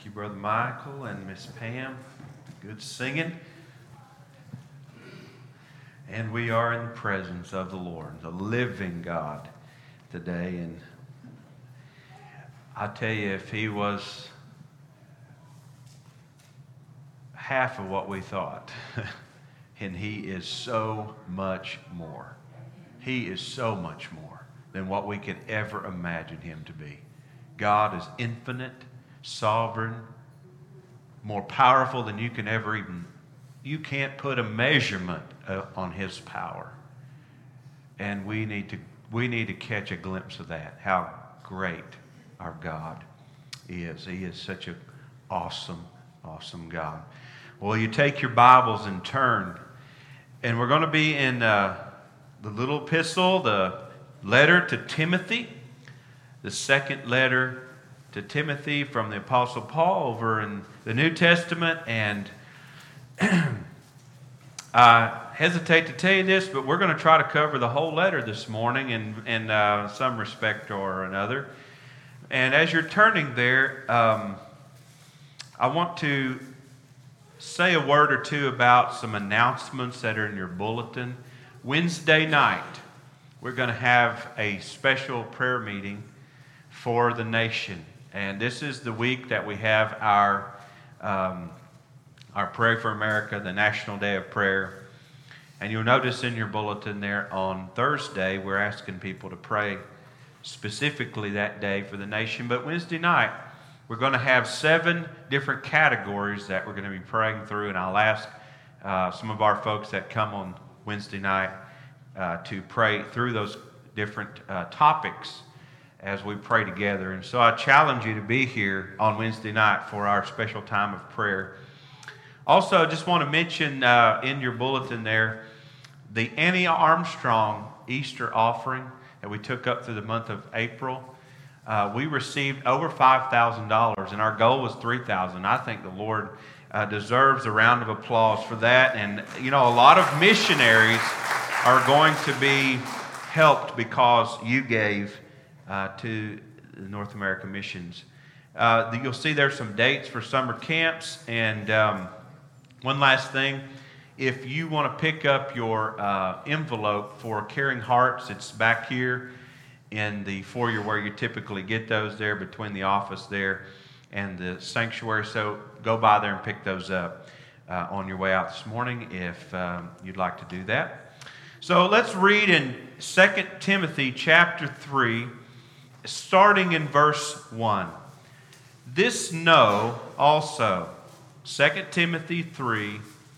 Thank you, Brother Michael and Miss Pam. Good singing. And we are in the presence of the Lord, the living God, today. And I tell you, if He was half of what we thought, and He is so much more. He is so much more than what we could ever imagine Him to be. God is infinite, sovereign, more powerful than you can ever even, you can't put a measurement on His power. And we need to catch a glimpse of that, how great our God is. He is such an awesome, awesome God. Well, you take your Bibles and turn, and we're going to be in the little epistle, the letter to Timothy, the second letter to Timothy from the Apostle Paul over in the New Testament. And I hesitate to tell you this, but we're going to try to cover the whole letter this morning in some respect or another. And as you're turning there, I want to say a word or two about some announcements that are in your bulletin. Wednesday night, we're going to have a special prayer meeting for the nation. And this is the week that we have our Pray for America, the National Day of Prayer. And you'll notice in your bulletin there on Thursday, we're asking people to pray specifically that day for the nation. But Wednesday night, we're going to have 7 different categories that we're going to be praying through. And I'll ask some of our folks that come on Wednesday night to pray through those different topics as we pray together. And so I challenge you to be here on Wednesday night for our special time of prayer. Also, I just want to mention in your bulletin there, the Annie Armstrong Easter offering that we took up through the month of April. We received over $5,000, and our goal was $3,000. I think the Lord deserves a round of applause for that. And, you know, a lot of missionaries are going to be helped because you gave to the North American missions. You'll see there's some dates for summer camps. And one last thing, if you want to pick up your envelope for Caring Hearts, it's back here in the foyer where you typically get those, there between the office there and the sanctuary. So go by there and pick those up on your way out this morning if you'd like to do that. So let's read in 2 Timothy chapter 3, starting in verse 1. This know also, 2 Timothy 3,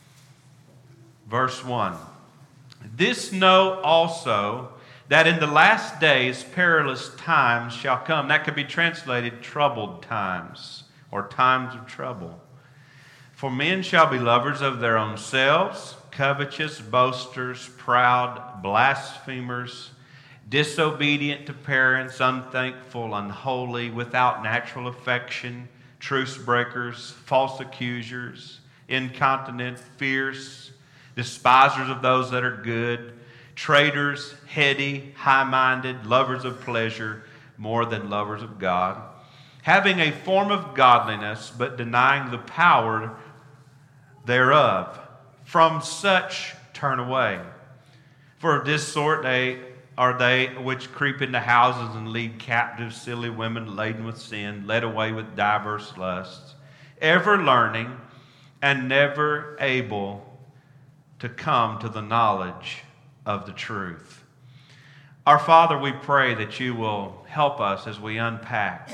verse 1. This know also, that in the last days perilous times shall come. That could be translated troubled times or times of trouble. For men shall be lovers of their own selves, covetous, boasters, proud, blasphemers, disobedient to parents, unthankful, unholy, without natural affection, truce breakers, false accusers, incontinent, fierce, despisers of those that are good, traitors, heady, high-minded, lovers of pleasure more than lovers of God, having a form of godliness, but denying the power thereof. From such turn away. For of this sort they which creep into houses and lead captive silly women laden with sin, led away with diverse lusts, ever learning and never able to come to the knowledge of the truth. Our Father, we pray that you will help us as we unpack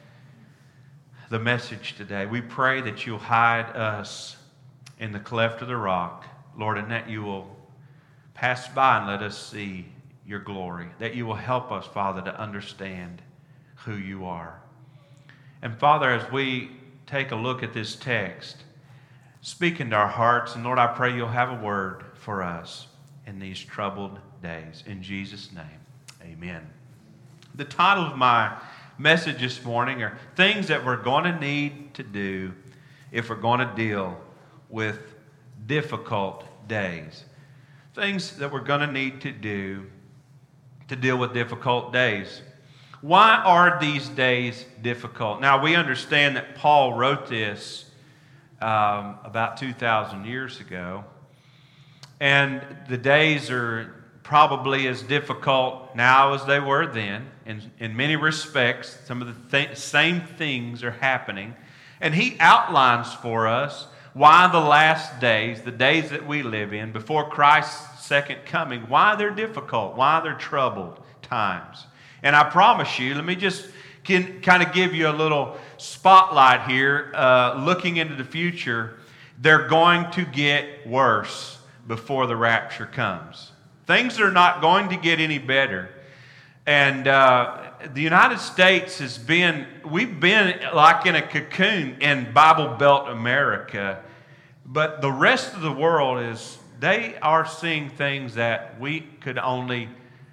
the message today. We pray that you'll hide us in the cleft of the rock, Lord, and that you will pass by and let us see your glory, that you will help us, Father, to understand who you are. And Father, as we take a look at this text, speak into our hearts, and Lord, I pray you'll have a word for us in these troubled days. In Jesus' name, amen. The title of my message this morning are things that we're going to need to do if we're going to deal with difficult days. Things that we're going to need to do to deal with difficult days. Why are these days difficult? Now, we understand that Paul wrote this about 2,000 years ago, and the days are probably as difficult now as they were then. In many respects, some of the same things are happening. And he outlines for us why the last days, the days that we live in, before Christ's second coming, why they're difficult, why they're troubled times. And I promise you, let me just kind of give you a little spotlight here, looking into the future. They're going to get worse before the rapture comes. Things are not going to get any better. And the United States we've been like in a cocoon in Bible Belt America, but the rest of the world they are seeing things that we could only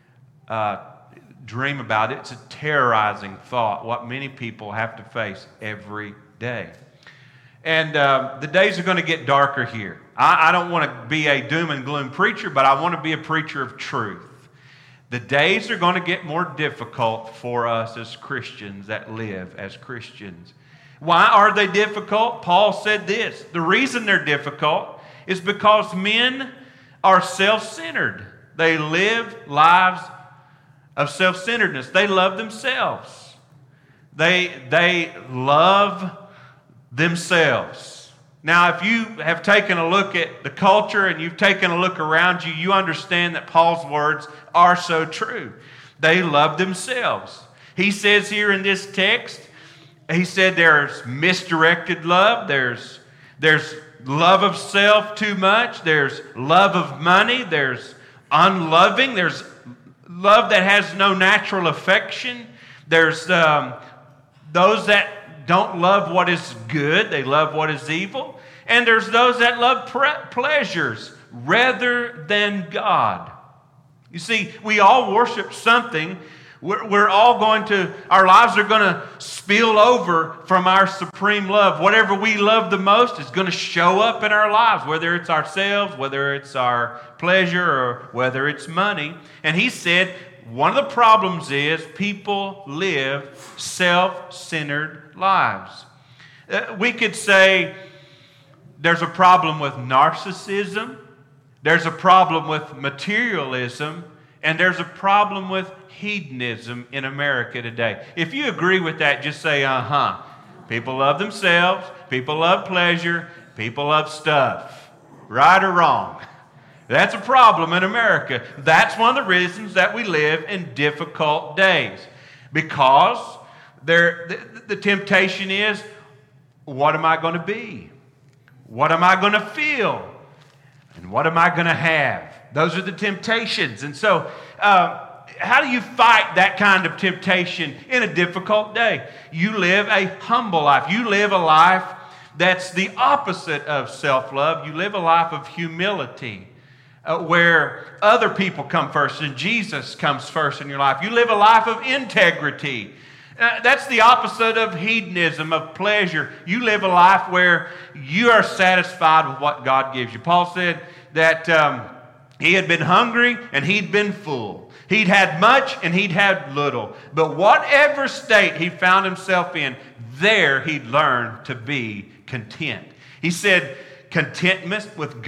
dream about. It's a terrorizing thought, what many people have to face every day. And the days are going to get darker here. I don't want to be a doom and gloom preacher, but I want to be a preacher of truth. The days are going to get more difficult for us as Christians that live as Christians. Why are they difficult? Paul said this. The reason they're difficult is because men are self-centered. They live lives of self-centeredness. They love themselves. They love themselves. Now, if you have taken a look at the culture and you've taken a look around you, you understand that Paul's words are so true. They love themselves. He says here in this text, he said there's misdirected love, there's love of self too much, there's love of money, there's unloving, there's love that has no natural affection, there's those that don't love what is good, they love what is evil. And there's those that love pleasures rather than God. You see, we all worship something. We're all our lives are going to spill over from our supreme love. Whatever we love the most is going to show up in our lives, whether it's ourselves, whether it's our pleasure, or whether it's money. And he said, one of the problems is people live self-centered lives. We could say there's a problem with narcissism, there's a problem with materialism, and there's a problem with hedonism in America today. If you agree with that, just say, uh-huh. People love themselves, people love pleasure, people love stuff. Right or wrong? That's a problem in America. That's one of the reasons that we live in difficult days. Because the temptation is, what am I going to be? What am I going to feel? And what am I going to have? Those are the temptations. And so, how do you fight that kind of temptation in a difficult day? You live a humble life. You live a life that's the opposite of self-love. You live a life of humility, where other people come first and Jesus comes first in your life. You live a life of integrity. That's the opposite of hedonism, of pleasure. You live a life where you are satisfied with what God gives you. Paul said that he had been hungry and he'd been full. He'd had much and he'd had little. But whatever state he found himself in, there he'd learned to be content. He said contentment with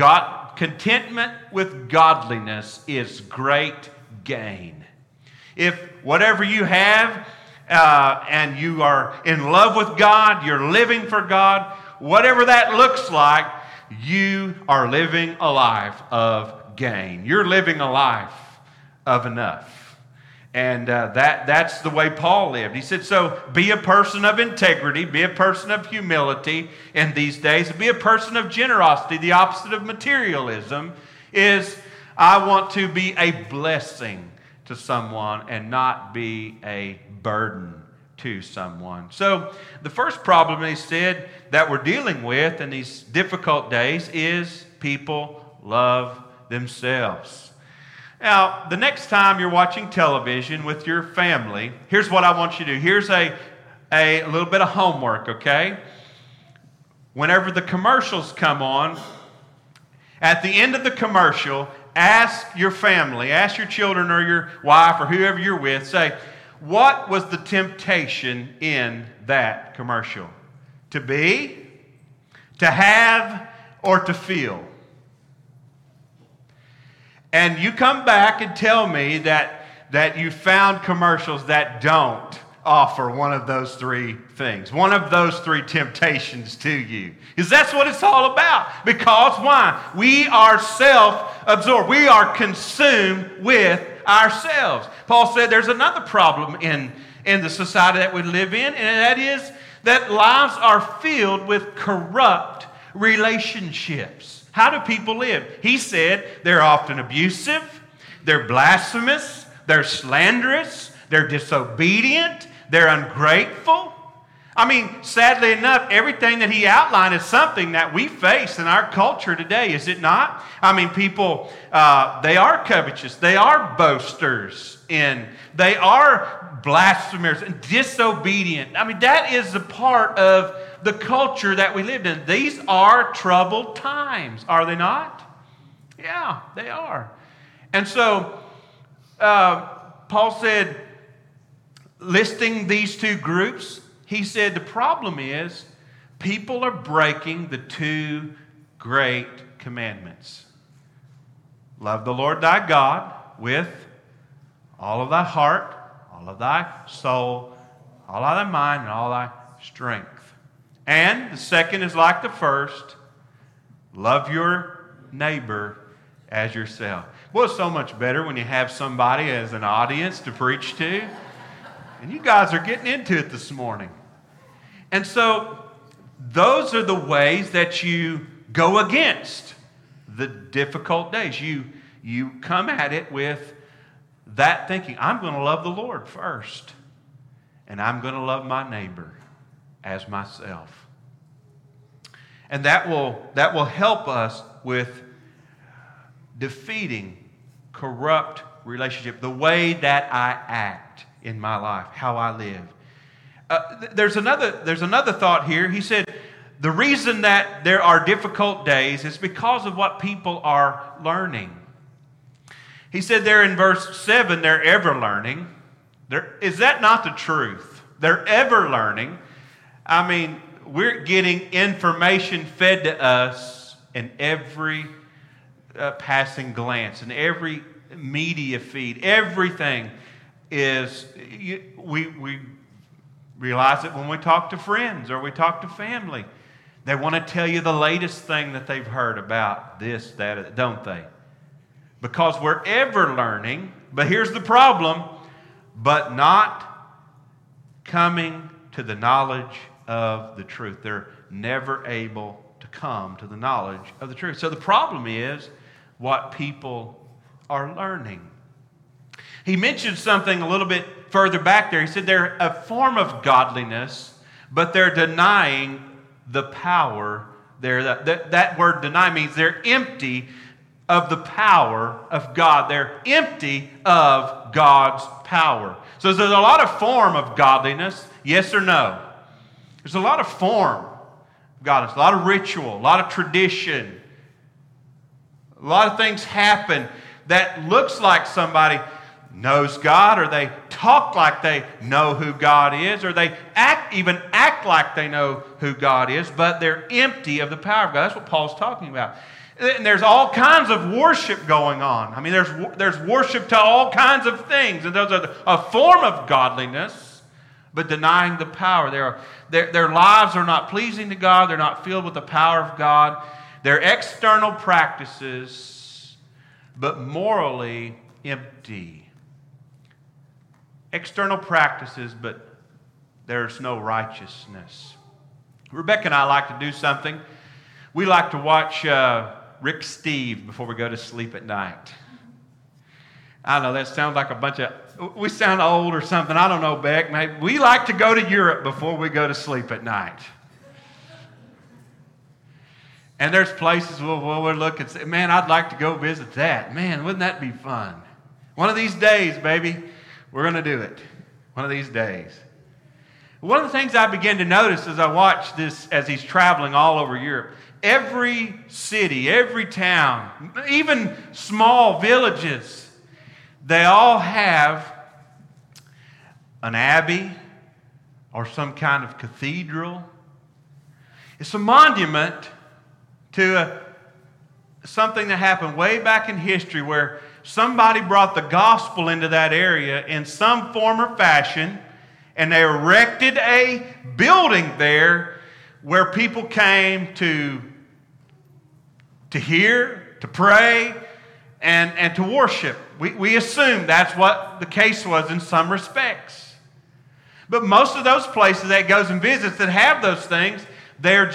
godliness is great gain. If whatever you have, and you are in love with God, you're living for God, whatever that looks like, you are living a life of gain. You're living a life of enough. And that's the way Paul lived. He said, so be a person of integrity, be a person of humility in these days, be a person of generosity. The opposite of materialism is I want to be a blessing to someone and not be a burden to someone. So the first problem he said that we're dealing with in these difficult days is people love themselves. Now, the next time you're watching television with your family, here's what I want you to do. Here's a little bit of homework, okay? Whenever the commercials come on, at the end of the commercial, ask your family, ask your children or your wife or whoever you're with, say, What was the temptation in that commercial? To be, to have, or to feel? And you come back and tell me that you found commercials that don't offer one of those three things, one of those three temptations to you. Because that's what it's all about. Because why? We are self-absorbed. We are consumed with ourselves. Paul said there's another problem in the society that we live in, and that is that lives are filled with corrupt relationships. How do people live? He said they're often abusive, they're blasphemous, they're slanderous, they're disobedient, they're ungrateful. I mean, sadly enough, everything that he outlined is something that we face in our culture today, is it not? I mean, people, they are covetous, they are boasters, and they are blasphemers and disobedient. I mean, that is a part of the culture that we lived in. These are troubled times, are they not? Yeah, they are. And so, Paul said, listing these two groups, he said the problem is people are breaking the two great commandments. Love the Lord thy God with all of thy heart, all of thy soul, all of thy mind, and all thy strength. And the second is like the first, love your neighbor as yourself. Well, it's so much better when you have somebody as an audience to preach to. And you guys are getting into it this morning. And so those are the ways that you go against the difficult days. You come at it with that thinking, I'm going to love the Lord first. And I'm going to love my neighbor as myself. And that will help us with defeating corrupt relationship, the way that I act in my life, how I live. There's another thought here. He said, the reason that there are difficult days is because of what people are learning. He said there in verse 7, they're ever learning. Is that not the truth? They're ever learning. I mean, we're getting information fed to us in every passing glance, in every media feed. Everything is, we realize it when we talk to friends or we talk to family. They want to tell you the latest thing that they've heard about this, that, don't they? Because we're ever learning, but here's the problem, but not coming to the knowledge of the truth. They're never able to come to the knowledge of the truth. So the problem is what people are learning. He mentioned something a little bit further back there. He said they're a form of godliness, but they're denying the power there. That word deny means they're empty of the power of God. They're empty of God's power. So there's a lot of form of godliness, yes or no? There's a lot of form of godliness, a lot of ritual, a lot of tradition. A lot of things happen that looks like somebody knows God, or they talk like they know who God is, or they act like they know who God is, but they're empty of the power of God. That's what Paul's talking about. And there's all kinds of worship going on. I mean, there's worship to all kinds of things, and those are a form of godliness, but denying the power. Their lives are not pleasing to God. They're not filled with the power of God. They're external practices, but morally empty. External practices, but there's no righteousness. Rebecca and I like to do something. We like to watch Rick Steve before we go to sleep at night. I know that sounds like we sound old or something. I don't know, Beck. Maybe we like to go to Europe before we go to sleep at night. And there's places where we'll look and say, man, I'd like to go visit that. Man, wouldn't that be fun? One of these days, baby, we're going to do it. One of these days. One of the things I began to notice as I watched this, as he's traveling all over Europe, every city, every town, even small villages, they all have an abbey or some kind of cathedral. It's a monument to something that happened way back in history where somebody brought the gospel into that area in some form or fashion, and they erected a building there where people came to hear, to pray, and to worship. We assume that's what the case was in some respects. But most of those places that goes and visits that have those things, they're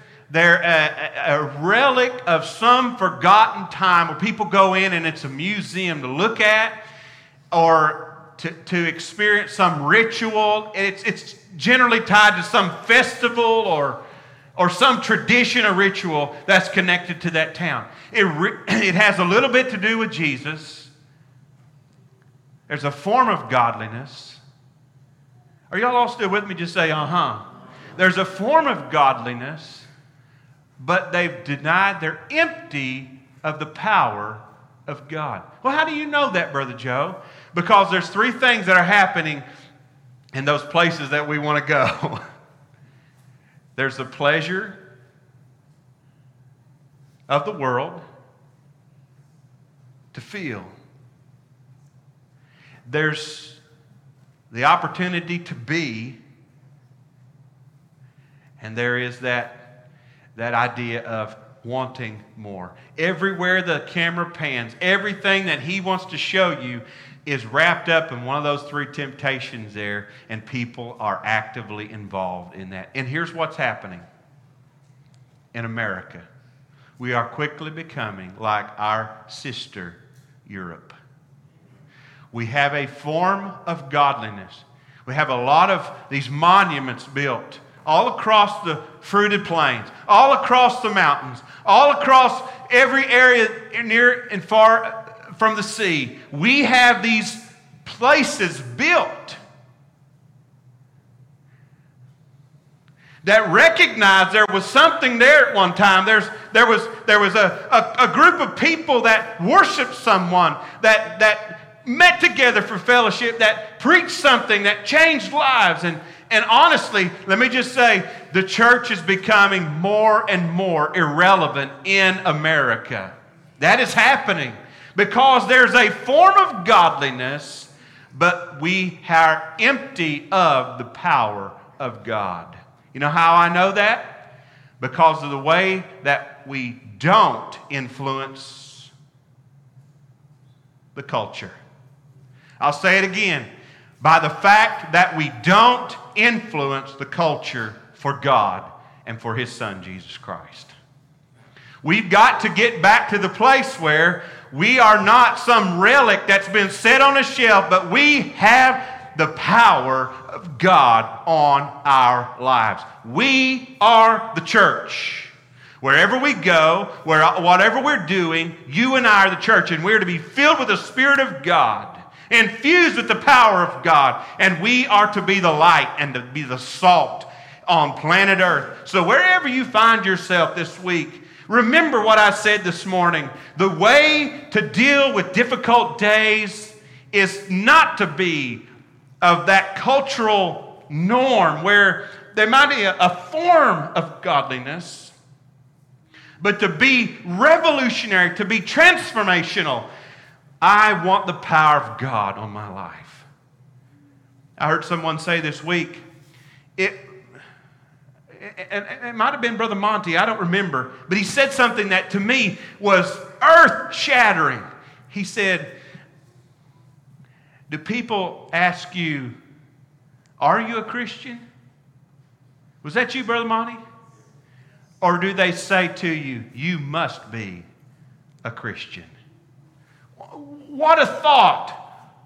a relic of some forgotten time where people go in and it's a museum to look at or to experience some ritual. It's generally tied to some festival or some tradition or ritual that's connected to that town. It has a little bit to do with Jesus. There's a form of godliness. Are y'all all still with me? Just say, uh-huh. There's a form of godliness, but they've denied, they're empty of the power of God. Well, how do you know that, Brother Joe? Because there's three things that are happening in those places that we want to go. There's the pleasure of the world to feel. There's the opportunity to be. And there is that idea of wanting more. Everywhere the camera pans, everything that he wants to show you is wrapped up in one of those three temptations there, and people are actively involved in that. And here's what's happening in America. We are quickly becoming like our sister Europe. We have a form of godliness. We have a lot of these monuments built all across the fruited plains, all across the mountains, all across every area near and far from the sea. We have these places built that recognize there was something there at one time. There was a group of people that worshiped someone, that met together for fellowship, that preached something that changed lives. And honestly, let me just say, the church is becoming more and more irrelevant in America. That is happening because there's a form of godliness, but we are empty of the power of God. You know how I know that? Because of the way that we don't influence the culture. I'll say it again. By the fact that we don't influence the culture for God and for His Son, Jesus Christ. We've got to get back to the place where we are not some relic that's been set on a shelf, but we have the power of God on our lives. We are the church. Wherever we go, whatever we're doing, you and I are the church, and we're to be filled with the Spirit of God, infused with the power of God, and we are to be the light and to be the salt on planet Earth. So wherever you find yourself this week, remember what I said this morning. The way to deal with difficult days is not to be of that cultural norm where there might be a form of godliness, but to be revolutionary, to be transformational. I want the power of God on my life. I heard someone say this week, it might have been Brother Monty, I don't remember, but he said something that to me was earth-shattering. He said, do people ask you, are you a Christian? Was that you, Brother Monty? Or do they say to you, you must be a Christian? What a thought.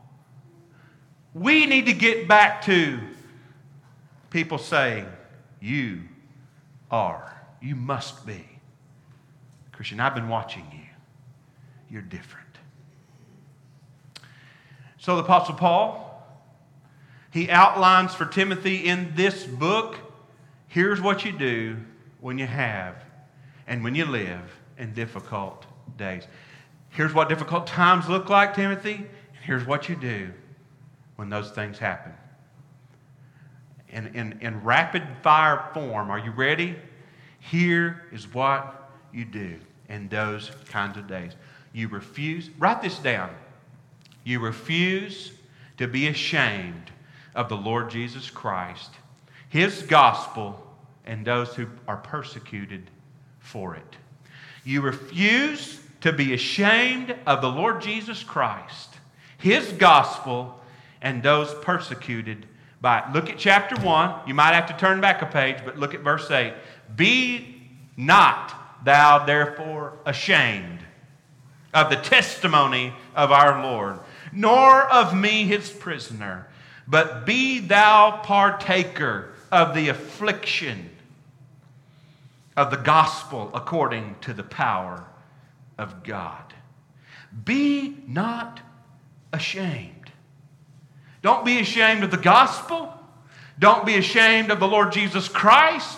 We need to get back to people saying, you must be Christian. I've been watching you. You're different. So the Apostle Paul, he outlines for Timothy in this book, here's what you do when you have and when you live in difficult days. Here's what difficult times look like, Timothy, and here's what you do when those things happen. in rapid fire form. Are you ready? Here is what you do in those kinds of days. You refuse, write this down. You refuse to be ashamed of the Lord Jesus Christ, His gospel, and those who are persecuted for it. You refuse to be ashamed of the Lord Jesus Christ, His gospel, and those persecuted by it. Look at chapter 1. You might have to turn back a page, but look at verse 8. Be not thou therefore ashamed of the testimony of our Lord, nor of me his prisoner, but be thou partaker of the affliction of the gospel according to the power of God. Be not ashamed. Don't be ashamed of the gospel. Don't be ashamed of the Lord Jesus Christ,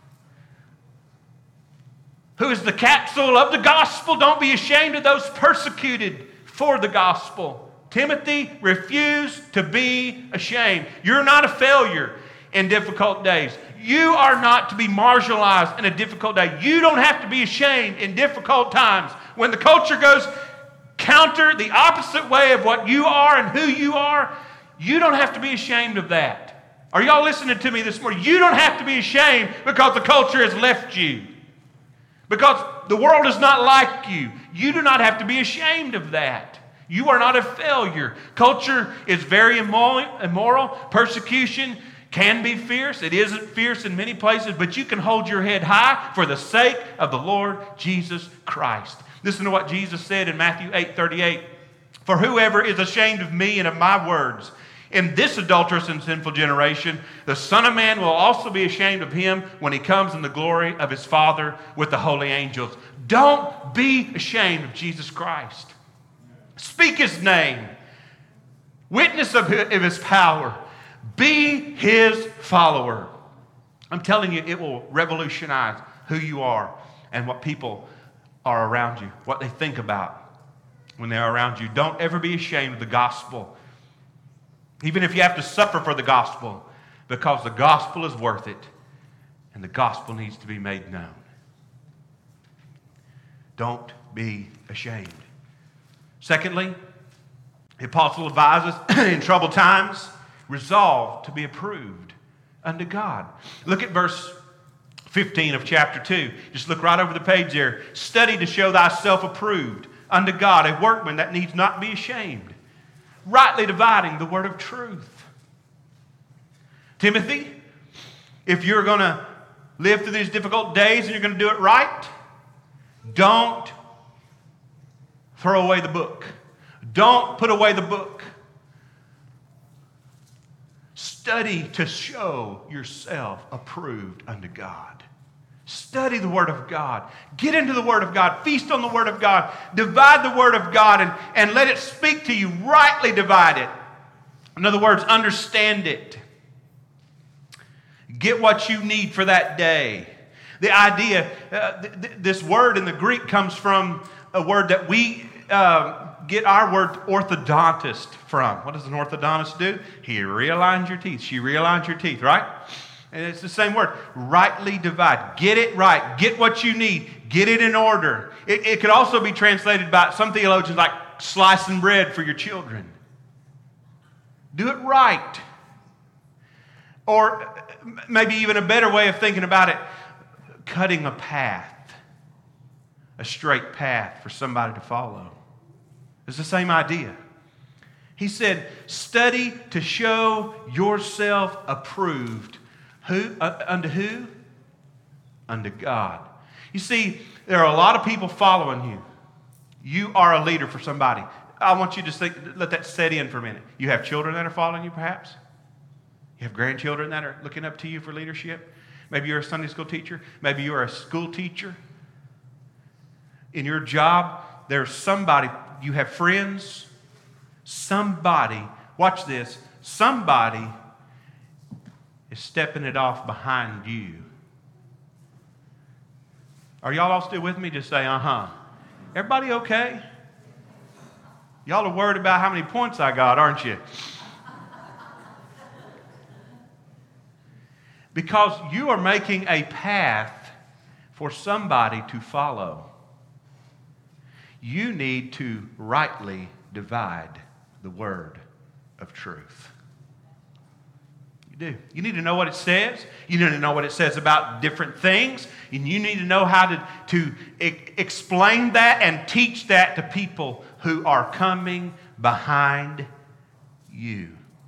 who is the capsule of the gospel. Don't be ashamed of those persecuted for the gospel. Timothy, refuse to be ashamed. You're not a failure in difficult days. You are not to be marginalized in a difficult day. You don't have to be ashamed in difficult times. When the culture goes counter, the opposite way of what you are and who you are, you don't have to be ashamed of that. Are y'all listening to me this morning? You don't have to be ashamed because the culture has left you. Because the world is not like you. You do not have to be ashamed of that. You are not a failure. Culture is very immoral. Persecution can be fierce. It isn't fierce in many places, but you can hold your head high for the sake of the Lord Jesus Christ. Listen to what Jesus said in Matthew 8:38. For whoever is ashamed of me and of my words in this adulterous and sinful generation, the Son of Man will also be ashamed of him when he comes in the glory of his Father with the holy angels. Don't be ashamed of Jesus Christ. Speak his name. Witness of his power. Be his follower. I'm telling you, it will revolutionize who you are and what people are around you, what they think about when they're around you. Don't ever be ashamed of the gospel, even if you have to suffer for the gospel, because the gospel is worth it and the gospel needs to be made known. Don't be ashamed. Secondly, the apostle advises in troubled times, resolve to be approved unto God. Look at verse 15 of chapter 2. Just look right over the page there. Study to show thyself approved unto God, a workman that needs not be ashamed, rightly dividing the word of truth. Timothy, if you're going to live through these difficult days and you're going to do it right, don't throw away the book. Don't put away the book. Study to show yourself approved unto God. Study the Word of God. Get into the Word of God. Feast on the Word of God. Divide the Word of God and let it speak to you. Rightly divide it. In other words, understand it. Get what you need for that day. The idea, this word in the Greek comes from a word that we get our word orthodontist from. What does an orthodontist do? He realigns your teeth. She realigns your teeth, right? And it's the same word. Rightly divide. Get it right. Get what you need. Get it in order. It could also be translated by some theologians like slicing bread for your children. Do it right. Or maybe even a better way of thinking about it, cutting a path, a straight path for somebody to follow. It's the same idea. He said, study to show yourself approved. Unto who? Unto God. You see, there are a lot of people following you. You are a leader for somebody. I want you to let that set in for a minute. You have children that are following you, perhaps? You have grandchildren that are looking up to you for leadership? Maybe you're a Sunday school teacher. Maybe you're a school teacher. In your job, there's somebody, you have friends. Somebody, watch this, somebody is stepping it off behind you. Are y'all all still with me? Just say, uh-huh. Everybody okay? Y'all are worried about how many points I got, aren't you? Because you are making a path for somebody to follow. You need to rightly divide the word of truth. You do. You need to know what it says. You need to know what it says about different things. And you need to know how to explain that and teach that to people who are coming behind you.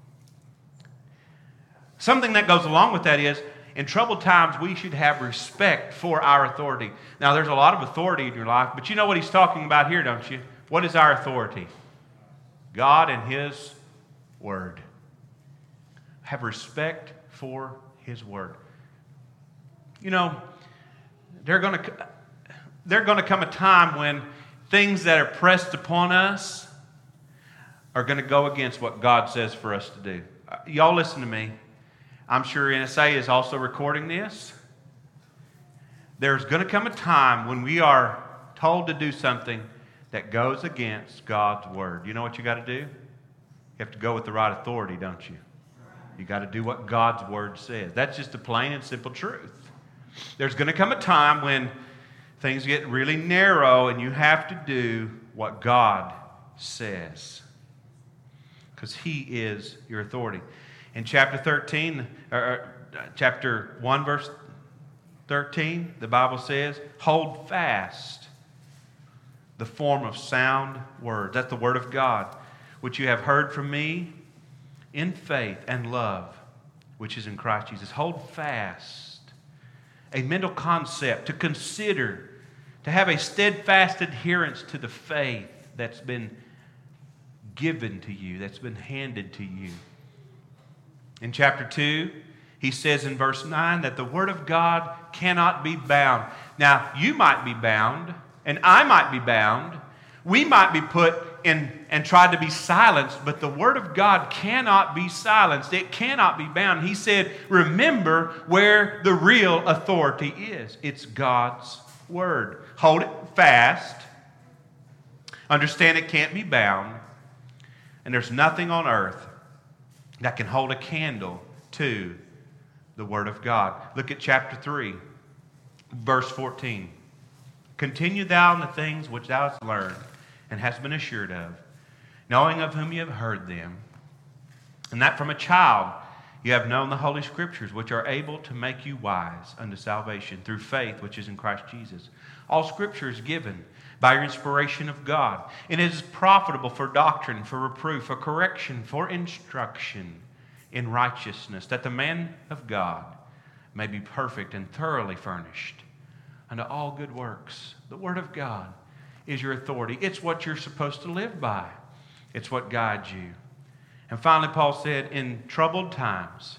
Something that goes along with that is, in troubled times, we should have respect for our authority. Now, there's a lot of authority in your life, but you know what he's talking about here, don't you? What is our authority? God and His Word. Have respect for His Word. You know, there's going to come a time when things that are pressed upon us are going to go against what God says for us to do. Y'all listen to me. I'm sure NSA is also recording this. There's going to come a time when we are told to do something that goes against God's Word. You know what you got to do? You have to go with the right authority, don't you? You got to do what God's Word says. That's just a plain and simple truth. There's going to come a time when things get really narrow and you have to do what God says. Because He is your authority. In chapter 1, verse 13, the Bible says, hold fast the form of sound words. That's the Word of God, which you have heard from me in faith and love, which is in Christ Jesus. Hold fast. A mental concept to consider, to have a steadfast adherence to the faith that's been given to you, that's been handed to you. In chapter 2, he says in verse 9 that the Word of God cannot be bound. Now, you might be bound, and I might be bound. We might be put in and tried to be silenced, but the Word of God cannot be silenced. It cannot be bound. He said, remember where the real authority is. It's God's Word. Hold it fast. Understand it can't be bound. And there's nothing on earth that can hold a candle to the Word of God. Look at chapter 3, verse 14. Continue thou in the things which thou hast learned and hast been assured of, knowing of whom you have heard them, and that from a child you have known the Holy Scriptures, which are able to make you wise unto salvation through faith which is in Christ Jesus. All Scripture is given by inspiration of God, and it is profitable for doctrine, for reproof, for correction, for instruction in righteousness, that the man of God may be perfect and thoroughly furnished unto all good works. The Word of God is your authority. It's what you're supposed to live by. It's what guides you. And finally, Paul said, in troubled times,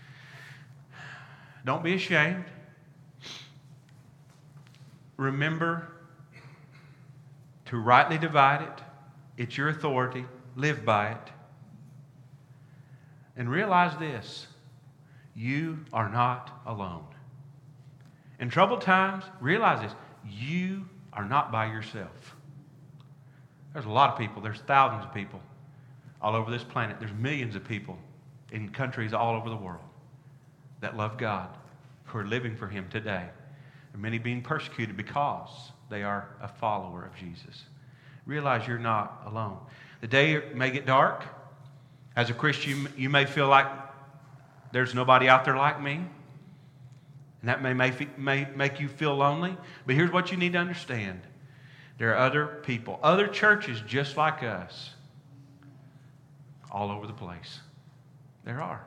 don't be ashamed. Remember to rightly divide it. It's your authority. Live by it. And realize this, you are not alone. In troubled times, realize this, you are not by yourself. There's a lot of people, there's thousands of people all over this planet. There's millions of people in countries all over the world that love God, who are living for Him today. And many being persecuted because they are a follower of Jesus. Realize you're not alone. The day may get dark. As a Christian, you may feel like there's nobody out there like me. And that may make you feel lonely. But here's what you need to understand. There are other people, other churches just like us, all over the place. There are.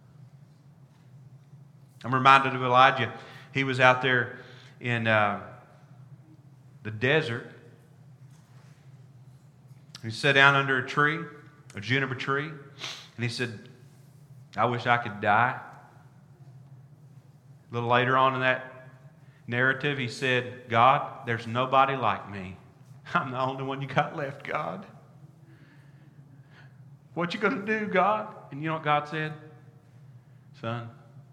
I'm reminded of Elijah. He was out there in the desert. He sat down under a tree, a juniper tree, and he said, I wish I could die. A little later on in that narrative, he said, God, there's nobody like me. I'm the only one you got left, God. What you going to do, God? And you know what God said? Son,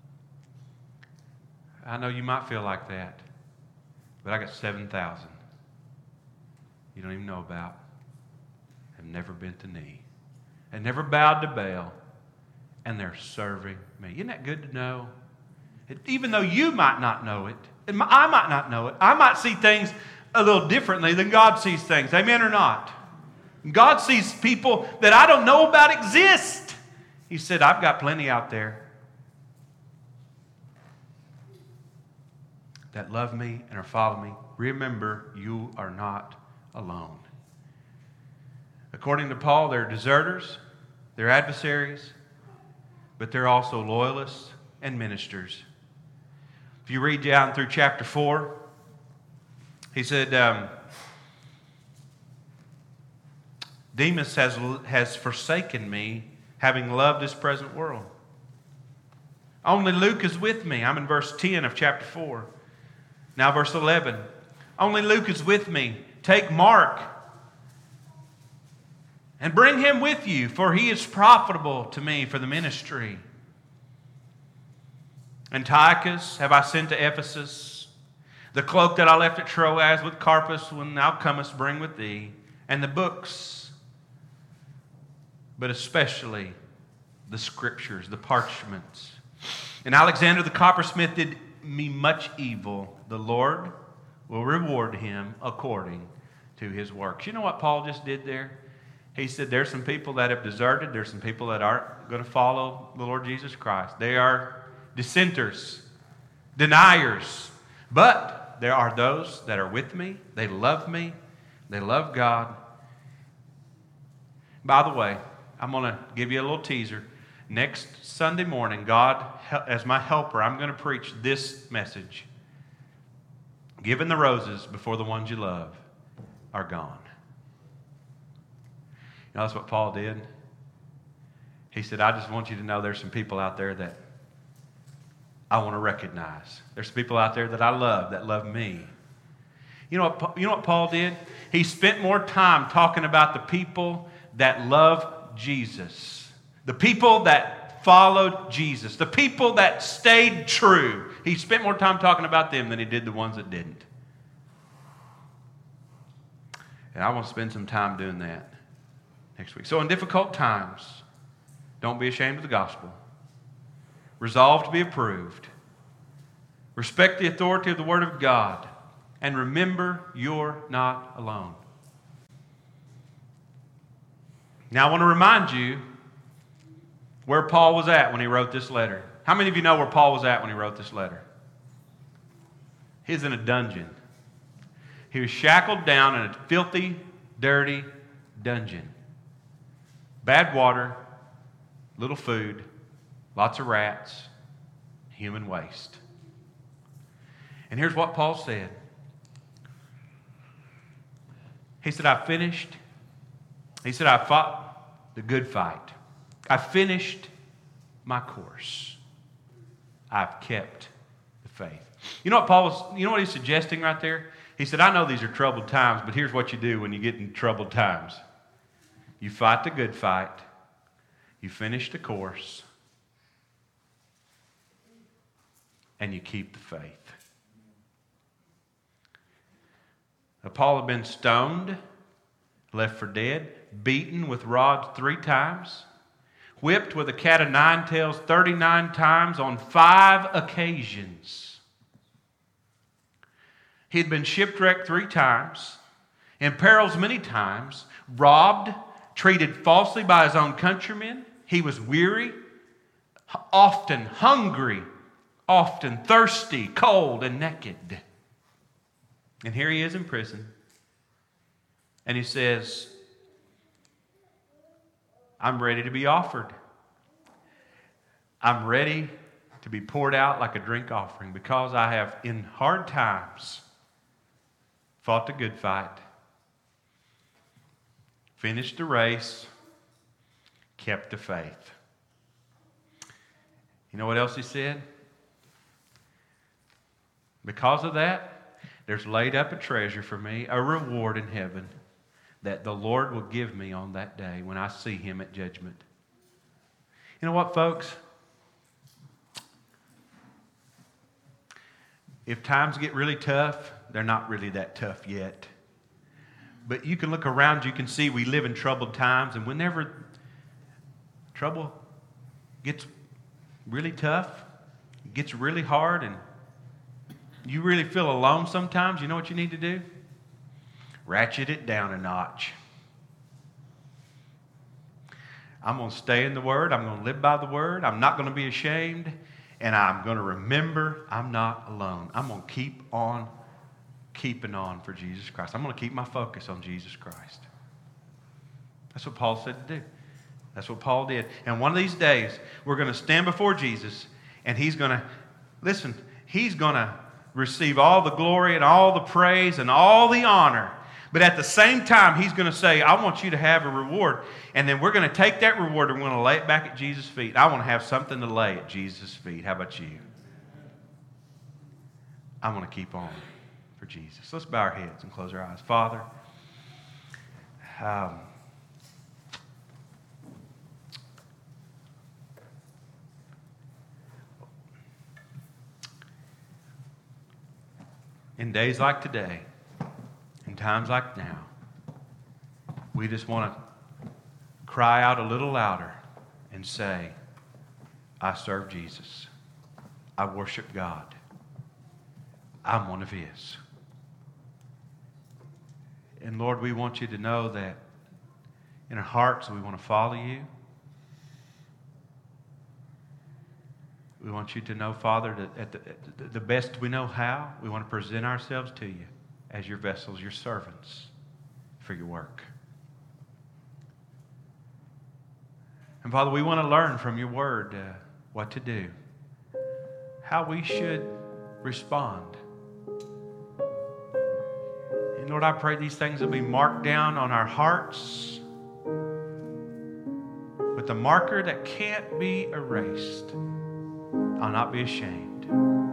I know you might feel like that, but I got 7,000 you don't even know about, have never bent the knee, and never bowed to Baal, and they're serving me. Isn't that good to know? Even though you might not know it, and I might not know it, I might see things a little differently than God sees things. Amen or not? God sees people that I don't know about exist. He said, I've got plenty out there that love me and are following me. Remember, you are not alone. According to Paul, they're deserters, they're adversaries, but they're also loyalists and ministers. If you read down through chapter 4, he said, Demas has forsaken me, having loved this present world. Only Luke is with me. I'm in verse 10 of chapter 4. Now verse 11. Only Luke is with me. Take Mark and bring him with you, for he is profitable to me for the ministry. Antiochus have I sent to Ephesus. The cloak that I left at Troas with Carpus, when thou comest, bring with thee, and the books, but especially the scriptures, the parchments. And Alexander the coppersmith did me much evil. The Lord will reward him according to his works. You know what Paul just did there? He said there's some people that have deserted. There's some people that aren't going to follow the Lord Jesus Christ. They are dissenters, deniers. But there are those that are with me. They love me. They love God. By the way, I'm going to give you a little teaser. Next Sunday morning, God, as my helper, I'm going to preach this message. Giving the roses before the ones you love are gone. You know, that's what Paul did. He said, I just want you to know there's some people out there that I want to recognize. There's people out there that I love, that love me. You know what Paul did? He spent more time talking about the people that love Jesus. The people that followed Jesus. The people that stayed true. He spent more time talking about them than he did the ones that didn't. And I want to spend some time doing that next week. So in difficult times, don't be ashamed of the gospel. Resolve to be approved. Respect the authority of the Word of God. And remember, you're not alone. Now I want to remind you where Paul was at when he wrote this letter. How many of you know where Paul was at when he wrote this letter? He was in a dungeon. He was shackled down in a filthy, dirty dungeon. Bad water, little food, lots of rats, human waste. And here's what Paul said. He said, I finished. He said, I fought the good fight. I finished my course. I've kept the faith. You know what he's suggesting right there? He said, I know these are troubled times, but here's what you do when you get in troubled times. You fight the good fight. You finish the course. And you keep the faith. Now, Paul had been stoned, left for dead, beaten with rods 3 times, whipped with a cat of 9 tails 39 times on 5 occasions. He had been shipwrecked 3 times, in perils many times, robbed, treated falsely by his own countrymen. He was weary, often hungry, often thirsty, cold, and naked. And here he is in prison. And he says, I'm ready to be offered. I'm ready to be poured out like a drink offering because I have, in hard times, fought the good fight, finished the race, kept the faith. You know what else he said? Because of that, there's laid up a treasure for me, a reward in heaven that the Lord will give me on that day when I see him at judgment. You know what, folks? If times get really tough, they're not really that tough yet. But you can look around, you can see we live in troubled times, and whenever trouble gets really tough, it gets really hard and you really feel alone sometimes, you know what you need to do? Ratchet it down a notch. I'm going to stay in the Word. I'm going to live by the Word. I'm not going to be ashamed. And I'm going to remember I'm not alone. I'm going to keep on keeping on for Jesus Christ. I'm going to keep my focus on Jesus Christ. That's what Paul said to do. That's what Paul did. And one of these days, we're going to stand before Jesus, and he's going to, listen, he's going to receive all the glory and all the praise and all the honor. But at the same time, he's going to say, I want you to have a reward. And then we're going to take that reward and we're going to lay it back at Jesus' feet. I want to have something to lay at Jesus' feet. How about you? I want to keep on for Jesus. Let's bow our heads and close our eyes. Father, in days like today, in times like now, we just want to cry out a little louder and say, I serve Jesus. I worship God. I'm one of His. And Lord, we want you to know that in our hearts we want to follow you. We want you to know, Father, that at the best we know how, we want to present ourselves to you as your vessels, your servants for your work. And Father, we want to learn from your word what to do, how we should respond. And Lord, I pray these things will be marked down on our hearts with a marker that can't be erased. I'll not be ashamed.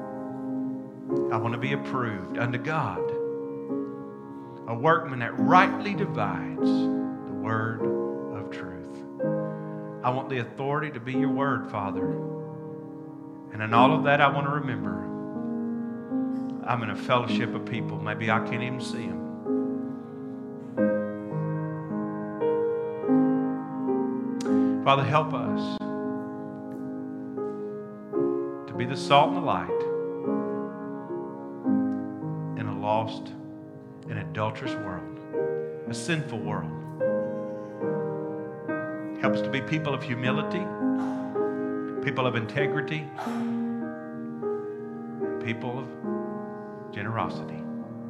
I want to be approved unto God, a workman that rightly divides the word of truth. I want the authority to be your word, Father. And in all of that, I want to remember I'm in a fellowship of people. Maybe I can't even see them. Father, help us to be the salt and the light in a lost and adulterous world, a sinful world. Help us to be people of humility, people of integrity, and people of generosity.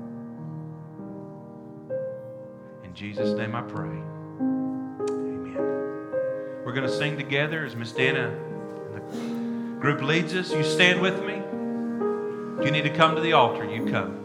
In Jesus' name I pray. Amen. We're going to sing together as Miss Dana and the group leads us. You stand with me. If you need to come to the altar, you come.